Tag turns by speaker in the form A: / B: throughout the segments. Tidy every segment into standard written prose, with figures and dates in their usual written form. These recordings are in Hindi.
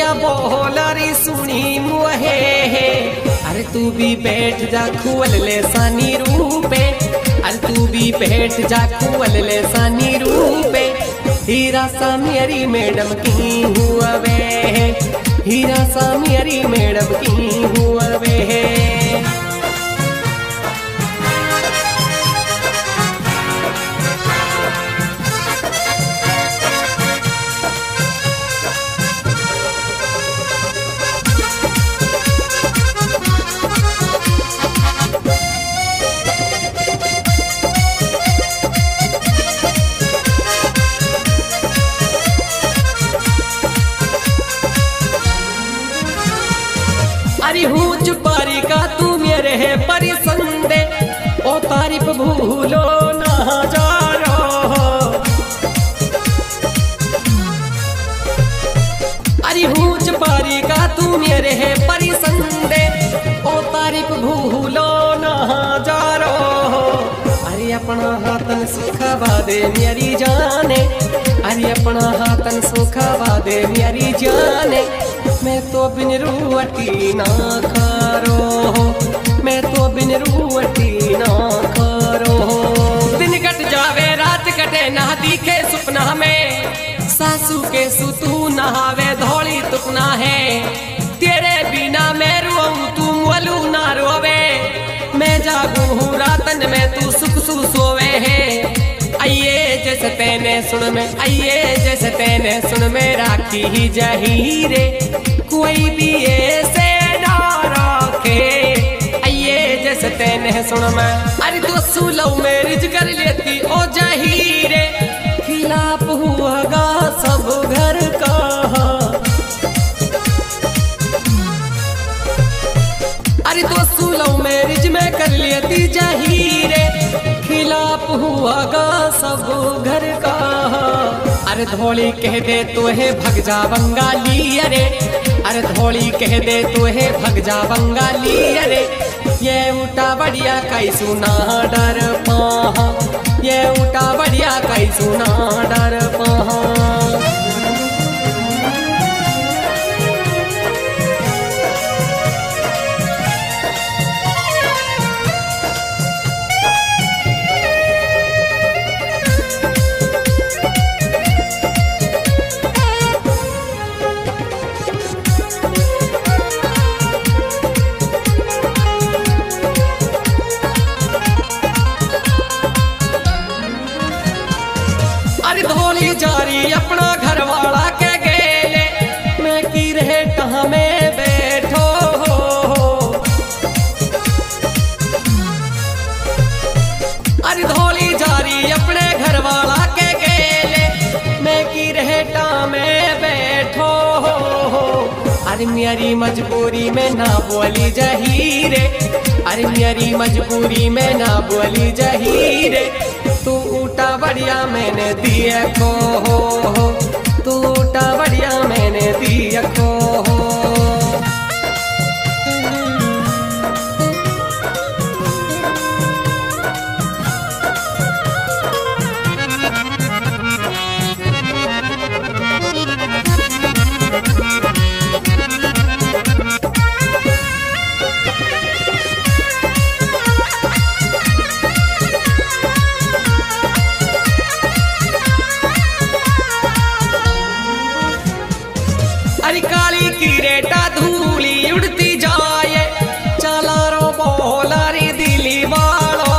A: ना बोलरी सुनी मुहे अरे तू भी बैठ जा खुअल ले सानी रूपे अरे तू भी बैठ जा खुअल ले सानी रूपे हीरा सा मेरी मैडम की हुआ वे हीरा सा मेरी मैडम की हुआ वे अरे हूँ चुपारी का तू मेरे है परिसंदे ओ तारीफ भूलो ना जारो अरे हूँ चुपारी का तू मेरे है परिसंदे ओ तारीफ भूलो ना जारो अरे अपना हाथन सुखवा दे मेरी जाने अरे अपना हाथन सुखवा दे मेरी जाने मैं तो बिन रुवटी ना खारो मैं तो बिन रुवटी ना खारो दिन कट जावे रात कटे ना दिखे सुपना में सासू के सुतू नहावे धोली तुकना है तेरे बिना मैं रोऊं तू वलू ना रोवे मैं जागू हूँ रातन में तू सुख सु सोवे है आइए जैसे तेने सुन में आइए जैसे तेने सुन में राखी ही जहीरे कोई भी ऐसे ना रखे आइए जैसे तेने सुन में अरे तो सुलौ मैरिज कर लेती ओ जहीरे खिलाफ हुआगा सब घर का अरे तो सुलौ मैरिज में कर लेती जहीरे खिलाफ हुआगा सब घर का अरे धोली कह दे तो है भग जा बंगाली अरे धोली कह दे तो है भग जा बंगाली ये उठा बढ़िया कई सुना डर पहा ये उठा बढ़िया कई सुना डर पहा अरे धोली जारी अपना घर वाला के गेले मैं की रहे कहाँ में बैठो अरे धोली जारी अपने घर वाला के गेले मैं की रहे कहाँ में बैठो अरे मेरी मजबूरी में ना बोली जहीरे अरे मेरी मजबूरी में ना बोली जहीरे तू उठा बढ़िया मैंने दिया को तू उठा बढ़िया मैंने दिया को अरे काली की रेटा धूली उड़ती जाए चला रो बोलारी दिली वालो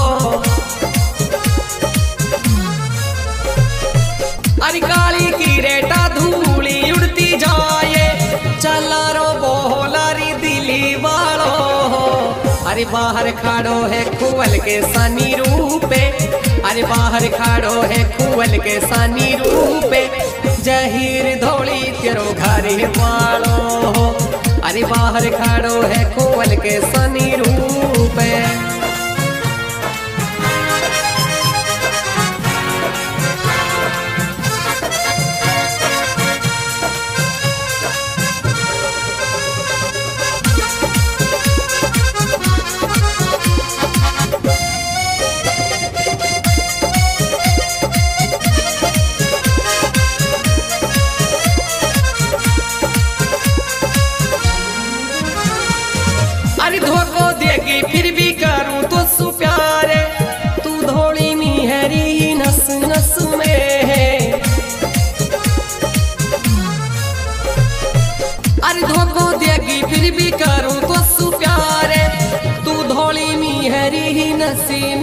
A: अरे काली की रेटा धूली उड़ती जाए चला रो बोलारी दिली वालो अरे बाहर खाड़ो है खुवल के सानी रूपे अरे बाहर खाड़ो है खुवल के सानी रूपे जहीर धोली तेरो घरे वालो अरे बाहर खाड़ो है खुवल के सानी रूपे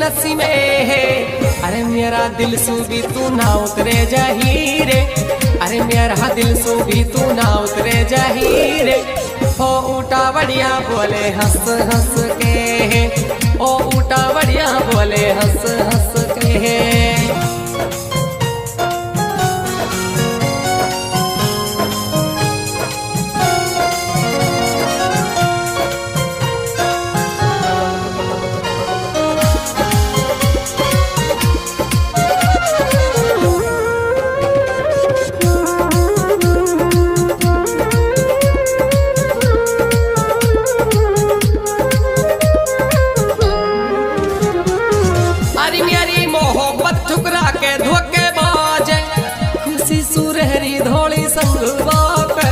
A: नसी में है। अरे मेरा दिल सू भी तू ना उतरे जहीरे, अरे मेरा दिल सू भी तू ना उतरे जहीरे। ओ ऊटा बढ़िया बोले हंस हंस के, ओ ऊटा बढ़िया बोले हंस हंस के। ठुकरा के धोखे बाज खुशी सुरहरी धोली संगवा पे।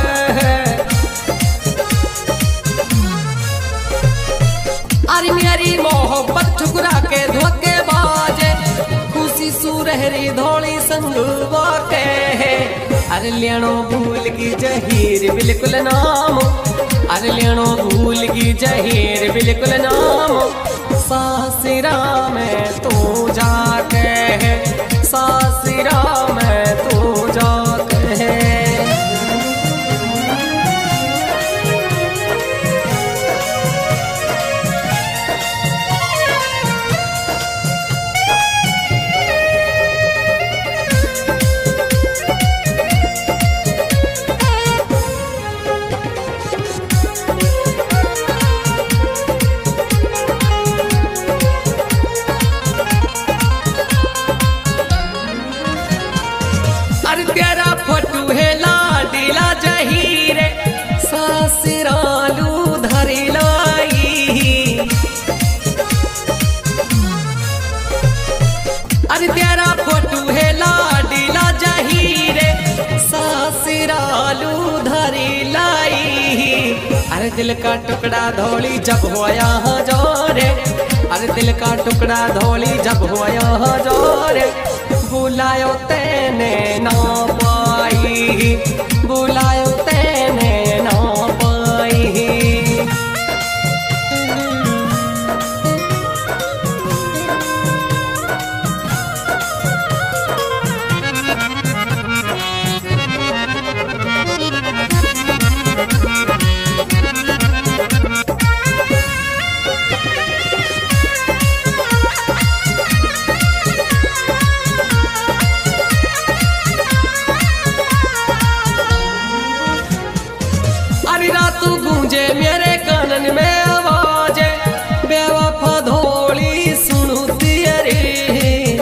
A: अरे मेरी मोहब्बत ठुकरा के धोखे बाज खुशी सुरहरी धोली संगवा के। अरे लेनो भूल की जहीर बिल्कुल नाम, अरे लेनो भूल की जहीर बिल्कुल नाम। सासरा में तू जाके, सासरा में तू जाके। तेरा फोटू है लाडीला जहीरे सासरालू धरी लाई। अरे तेरा फोटू है लाडीला जहीरे सासरालू धरी लाई। अरे दिल का टुकड़ा धोली जब होया जोरे, अरे दिल का टुकड़ा धोली जब होया जोरे। बुलायो तेने ना पाई, बुलायो तेने ना पाई। रातू गूंजे मेरे कानन में आवाज बेवफा धोली सुनू तेरी।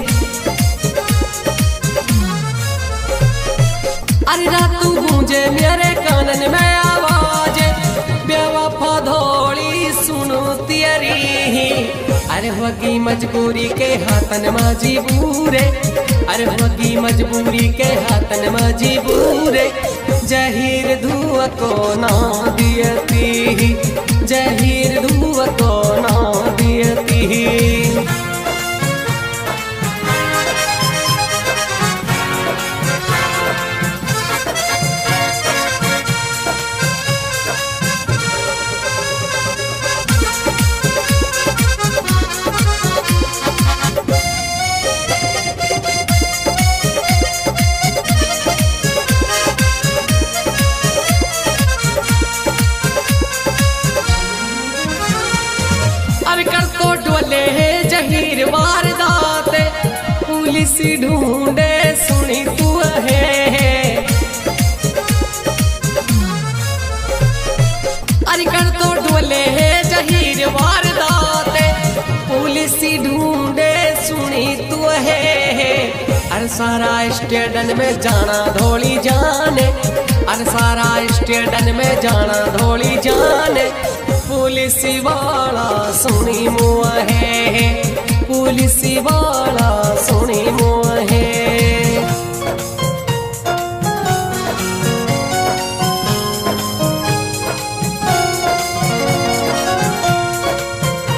A: अरे रातू गूंजे मेरे कानन में आवाज बेवफा धोली सुनू तेरी। अरे होगी मजबूरी के हाथन मजबूरे, अरे होगी मजबूरी के हाथन मजबूरे। जहीर धुआ को ना दियती, जहीर धुआ को ना दियती। जहीर वारदात पुलिस ढूंढे सुनी तू है। अरे कर तो डोले है जहीर वारदात पुलिस ढूंढे सुनी तू है। अरे सारा स्टेडन में जाना धोली जाने, अरे सारा स्टेडन में जाना धोली जाने। पुलिस वाला सुनी मुआ है, पुलिस वाला